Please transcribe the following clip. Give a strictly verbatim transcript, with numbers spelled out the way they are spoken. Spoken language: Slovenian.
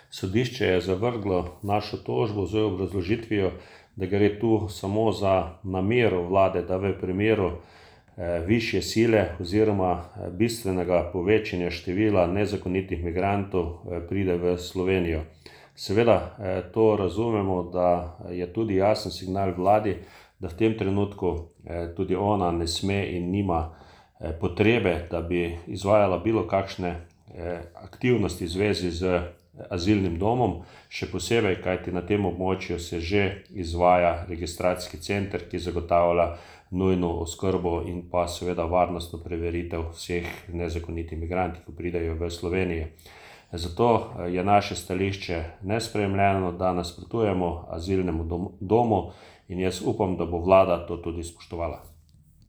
Sodišče je zavrglo našo tožbo z obrazložitvijo, da gre tu samo za namero vlade, da v primeru višje sile oziroma bistvenega povečanja števila nezakonitih migrantov pride v Slovenijo. Seveda to razumemo, da je tudi jasen signal vladi, da v tem trenutku tudi ona ne sme in nima potrebe, da bi izvajala bilo kakšne aktivnosti v zvezi z azilnim domom, še posebej, kajti na tem območju se že izvaja registracijski center, ki zagotavlja nujno oskrbo in pa seveda varnostno preveritev vseh nezakonitih migrantov, ki pridejo v Slovenijo. Zato je naše stališče nesprejemljeno, da nasprotujemo azilnemu domu in jaz upam, da bo vlada to tudi spoštovala.